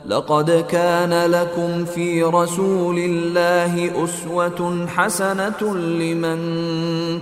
لقد كان لكم في رسول الله أسوة حسنة لمن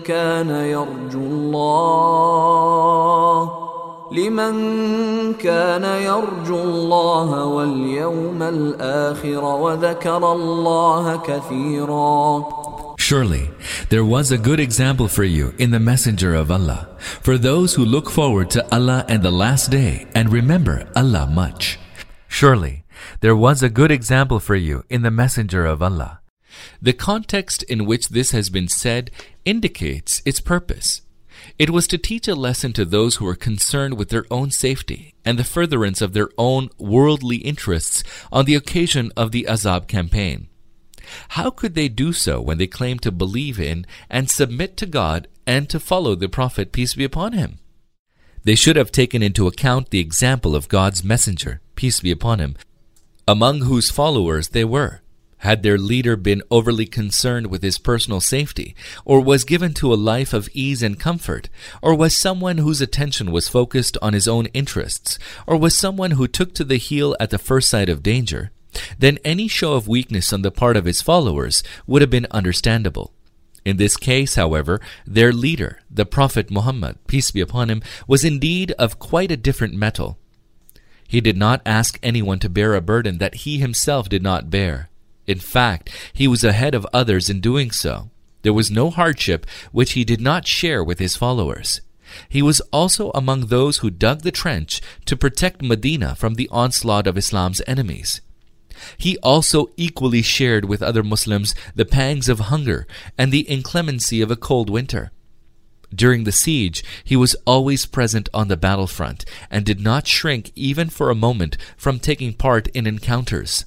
كان يرجو الله واليوم الآخر وذكر الله كثيرا. Surely, there was a good example for you in the Messenger of Allah, for those who look forward to Allah and the Last Day and remember Allah much. Surely, there was a good example for you in the Messenger of Allah. The context in which this has been said indicates its purpose. It was to teach a lesson to those who were concerned with their own safety and the furtherance of their own worldly interests on the occasion of the Azab campaign. How could they do so when they claim to believe in and submit to God and to follow the Prophet, peace be upon him? They should have taken into account the example of God's messenger, peace be upon him, among whose followers they were. Had their leader been overly concerned with his personal safety, or was given to a life of ease and comfort, or was someone whose attention was focused on his own interests, or was someone who took to the heel at the first sight of danger, then any show of weakness on the part of his followers would have been understandable. In this case, however, their leader, the Prophet Muhammad, peace be upon him, was indeed of quite a different metal. He did not ask anyone to bear a burden that he himself did not bear. In fact, he was ahead of others in doing so. There was no hardship which he did not share with his followers. He was also among those who dug the trench to protect Medina from the onslaught of Islam's enemies. He also equally shared with other Muslims the pangs of hunger and the inclemency of a cold winter. During the siege, he was always present on the battlefront and did not shrink even for a moment from taking part in encounters.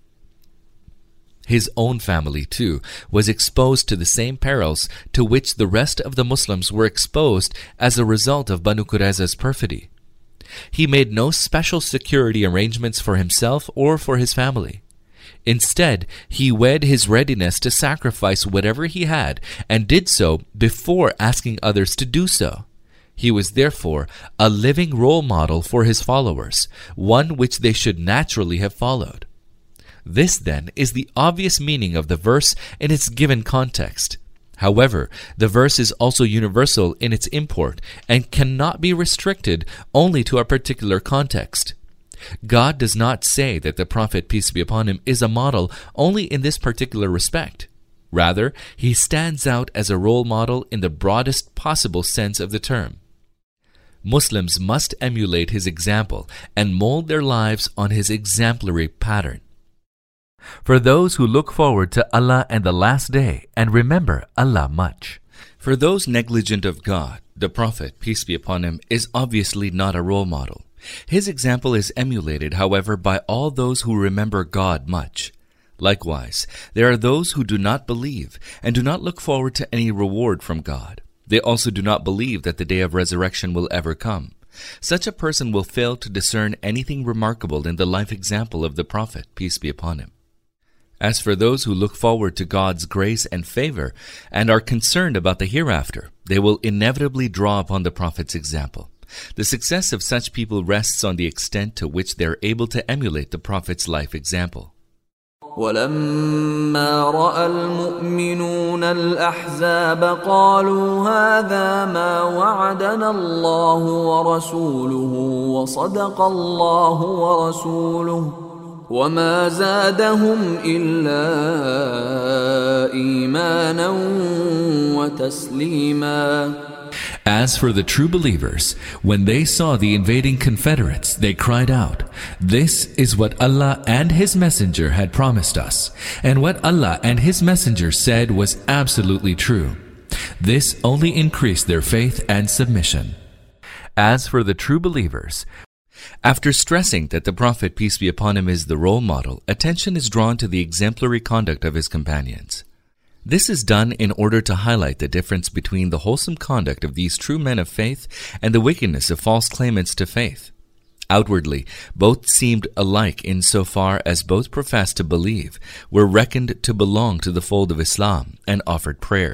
His own family, too, was exposed to the same perils to which the rest of the Muslims were exposed as a result of Banu Qurayza's perfidy. He made no special security arrangements for himself or for his family. Instead, he weighed his readiness to sacrifice whatever he had and did so before asking others to do so. He was therefore a living role model for his followers, one which they should naturally have followed. This, then, is the obvious meaning of the verse in its given context. However, the verse is also universal in its import and cannot be restricted only to a particular context. God does not say that the Prophet, peace be upon him, is a model only in this particular respect. Rather, he stands out as a role model in the broadest possible sense of the term. Muslims must emulate his example and mold their lives on his exemplary pattern. For those who look forward to Allah and the Last Day and remember Allah much. For those negligent of God, the Prophet, peace be upon him, is obviously not a role model. His example is emulated, however, by all those who remember God much. Likewise, there are those who do not believe and do not look forward to any reward from God. They also do not believe that the day of resurrection will ever come. Such a person will fail to discern anything remarkable in the life example of the Prophet, peace be upon him. As for those who look forward to God's grace and favor and are concerned about the hereafter, they will inevitably draw upon the Prophet's example. The success of such people rests on the extent to which they are able to emulate the Prophet's life example. ولما رأى المؤمنون الأحزاب قالوا هذا ما وعدنا الله ورسوله وصدق الله ورسوله وما زادهم إلا إيمانا وتسليما. As for the true believers, when they saw the invading Confederates, they cried out, "This is what Allah and His Messenger had promised us, and what Allah and His Messenger said was absolutely true." This only increased their faith and submission. As for the true believers, after stressing that the Prophet, peace be upon him, is the role model, attention is drawn to the exemplary conduct of his companions. This is done in order to highlight the difference between the wholesome conduct of these true men of faith and the wickedness of false claimants to faith. Outwardly, both seemed alike insofar as both professed to believe, were reckoned to belong to the fold of Islam, and offered prayers.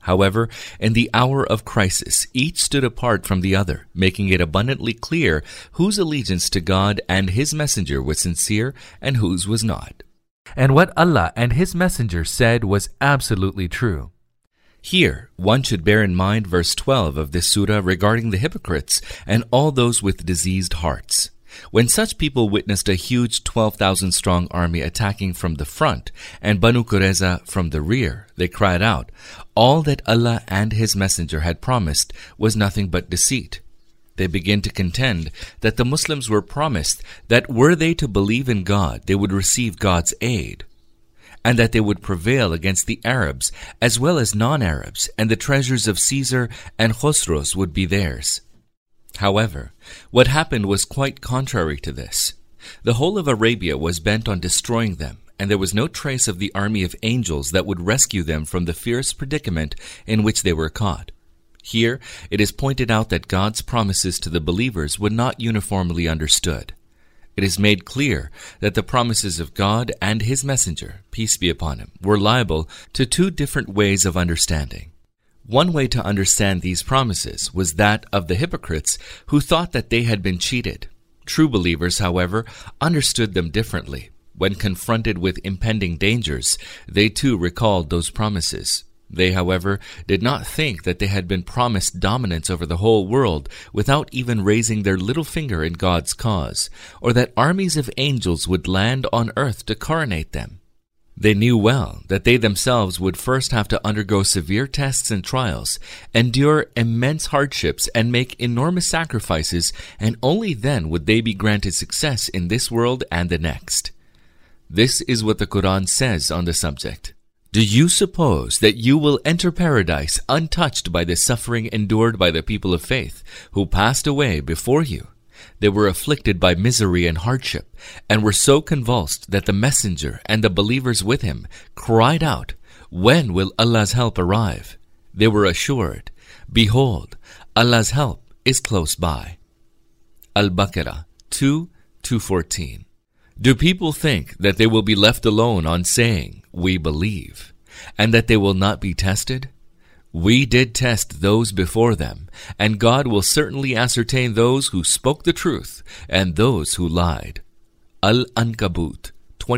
However, in the hour of crisis, each stood apart from the other, making it abundantly clear whose allegiance to God and His Messenger was sincere and whose was not. And what Allah and His Messenger said was absolutely true. Here, one should bear in mind verse 12 of this surah regarding the hypocrites and all those with diseased hearts. When such people witnessed a huge 12,000-strong army attacking from the front and Banu Qurayza from the rear, they cried out, all that Allah and His Messenger had promised was nothing but deceit. They begin to contend that the Muslims were promised that were they to believe in God, they would receive God's aid, and that they would prevail against the Arabs as well as non-Arabs, and the treasures of Caesar and Khosros would be theirs. However, what happened was quite contrary to this. The whole of Arabia was bent on destroying them, and there was no trace of the army of angels that would rescue them from the fierce predicament in which they were caught. Here, it is pointed out that God's promises to the believers were not uniformly understood. It is made clear that the promises of God and His Messenger, peace be upon him, were liable to two different ways of understanding. One way to understand these promises was that of the hypocrites who thought that they had been cheated. True believers, however, understood them differently. When confronted with impending dangers, they too recalled those promises. They, however, did not think that they had been promised dominance over the whole world without even raising their little finger in God's cause, or that armies of angels would land on earth to coronate them. They knew well that they themselves would first have to undergo severe tests and trials, endure immense hardships, and make enormous sacrifices, and only then would they be granted success in this world and the next. This is what the Quran says on the subject. Do you suppose that you will enter paradise untouched by the suffering endured by the people of faith who passed away before you? They were afflicted by misery and hardship, and were so convulsed that the Messenger and the believers with him cried out, when will Allah's help arrive? They were assured, behold, Allah's help is close by. Al-Baqarah 2:214. Do people think that they will be left alone on saying, we believe, and that they will not be tested? We did test those before them, and God will certainly ascertain those who spoke the truth and those who lied. Al-Ankabut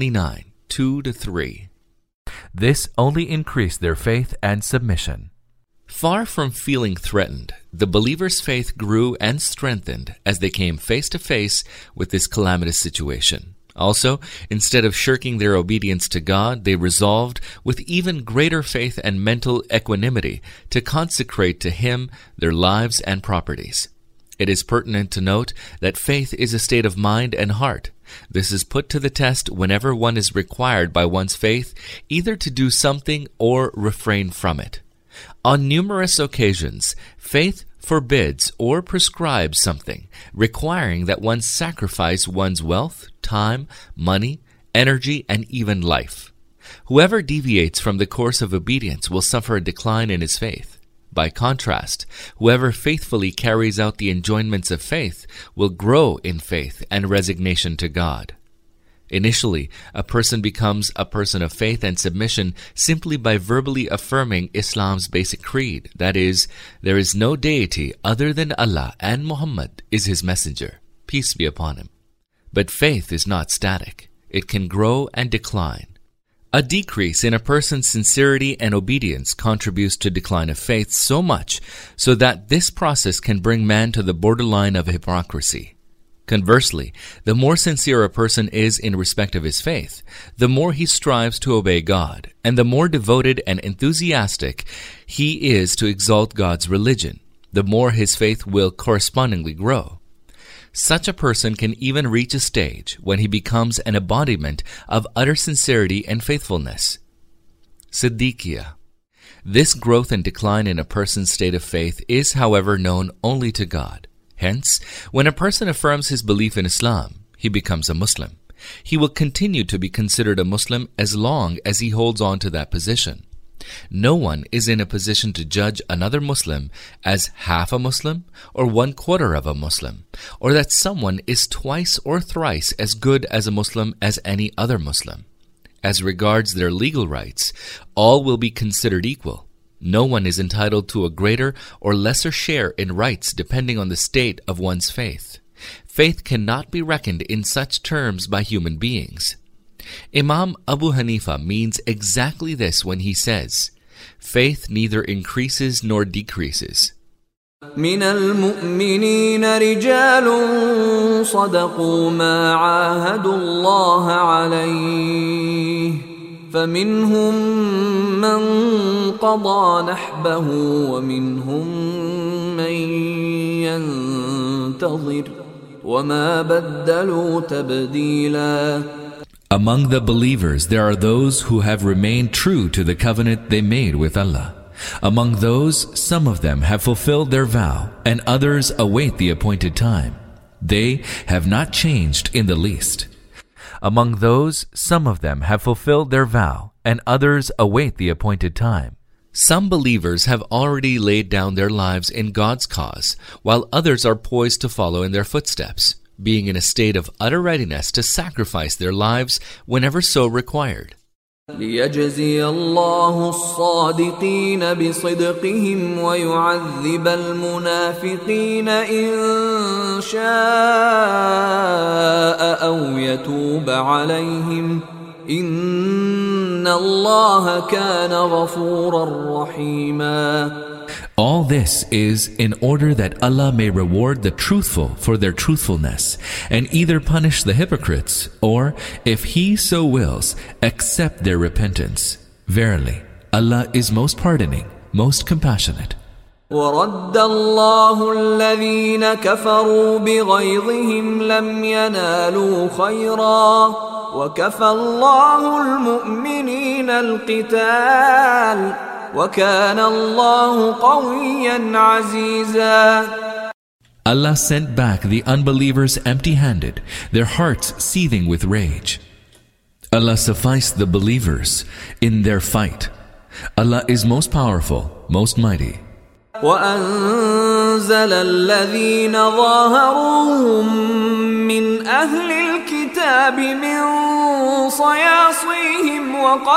29:2-3. This only increased their faith and submission. Far from feeling threatened, the believers' faith grew and strengthened as they came face to face with this calamitous situation. Also, instead of shirking their obedience to God, they resolved, with even greater faith and mental equanimity, to consecrate to Him their lives and properties. It is pertinent to note that faith is a state of mind and heart. This is put to the test whenever one is required by one's faith either to do something or refrain from it. On numerous occasions, faith forbids or prescribes something, requiring that one sacrifice one's wealth, time, money, energy, and even life. Whoever deviates from the course of obedience will suffer a decline in his faith. By contrast, whoever faithfully carries out the enjoinments of faith will grow in faith and resignation to God. Initially, a person becomes a person of faith and submission simply by verbally affirming Islam's basic creed, that is, there is no deity other than Allah and Muhammad is His messenger, peace be upon him. But faith is not static. It can grow and decline. A decrease in a person's sincerity and obedience contributes to decline of faith so much so that this process can bring man to the borderline of hypocrisy. Conversely, the more sincere a person is in respect of his faith, the more he strives to obey God, and the more devoted and enthusiastic he is to exalt God's religion, the more his faith will correspondingly grow. Such a person can even reach a stage when he becomes an embodiment of utter sincerity and faithfulness. Siddiqiyah. This growth and decline in a person's state of faith is, however, known only to God. Hence, when a person affirms his belief in Islam, he becomes a Muslim. He will continue to be considered a Muslim as long as he holds on to that position. No one is in a position to judge another Muslim as half a Muslim or 1/4 of a Muslim, or that someone is twice or thrice as good as a Muslim as any other Muslim. As regards their legal rights, all will be considered equal. No one is entitled to a greater or lesser share in rights depending on the state of one's faith. Faith cannot be reckoned in such terms by human beings. Imam Abu Hanifa means exactly this when he says, faith neither increases nor decreases. من المؤمنين رجال صدقوا ما عاهدوا الله عليه فمنهم من قضى نحبه ومنهم من ينتظر وما بدلوا تبديلا. Among the believers there are those who have remained true to the covenant they made with Allah. Among those, some of them have fulfilled their vow, and others await the appointed time. They have not changed in the least. Among those, some of them have fulfilled their vow, and others await the appointed time. Some believers have already laid down their lives in God's cause, while others are poised to follow in their footsteps, being in a state of utter readiness to sacrifice their lives whenever so required. ليجزي الله الصادقين بصدقهم ويعذب المنافقين إن شاء أو يتوب عليهم إن الله كان غفورا رحيما. All this is in order that Allah may reward the truthful for their truthfulness, and either punish the hypocrites, or, if He so wills, accept their repentance. Verily, Allah is most pardoning, most compassionate. ورد الله الذين كفروا بغيظهم لم ينالوا خيرا وكفى الله المؤمنين القتال وَكَانَ اللَّهُ قَوِيًّا عَزِيزًا. Allah sent back the unbelievers empty-handed, their hearts seething with rage. Allah sufficed the believers in their fight. Allah is most powerful, most mighty. وَأَنزَلَ الَّذِينَ ظَاهَرُوهُم مِّنْ أَهْلِ الْكِتَابِ مِنْ صَيَاصِيهِمْ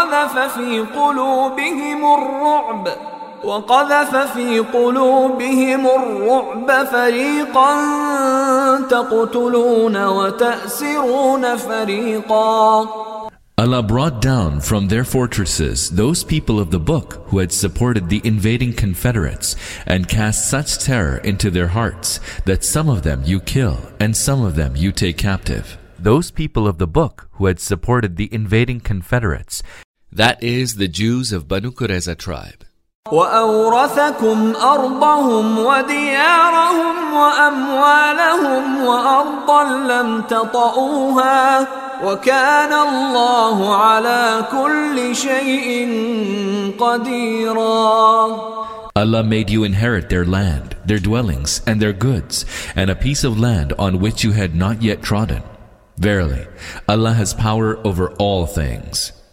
وَقَذَفَ فِي قُلُوبِهِمُ الرُّعْبَ فَرِيقًا تَقْتُلُونَ وَتَأْسِرُونَ فَرِيقًا. Allah brought down from their fortresses those people of the book who had supported the invading Confederates, and cast such terror into their hearts that some of them you kill and some of them you take captive. Those people of the book who had supported the invading Confederates, that is, the Jews of Banu Qurayza tribe. وَأَوْرَثَكُمْ أَرْضَهُمْ وَدِيَارَهُمْ وَأَمْوَالَهُمْ وَأَرْضًا لَمْ تَطَئُوهَا وَكَانَ اللَّهُ عَلَى كُلِّ شَيْءٍ قَدِيرًا. Allah made you inherit their land, their dwellings, and their goods, and a piece of land on which you had not yet trodden. Verily, Allah has power over all things.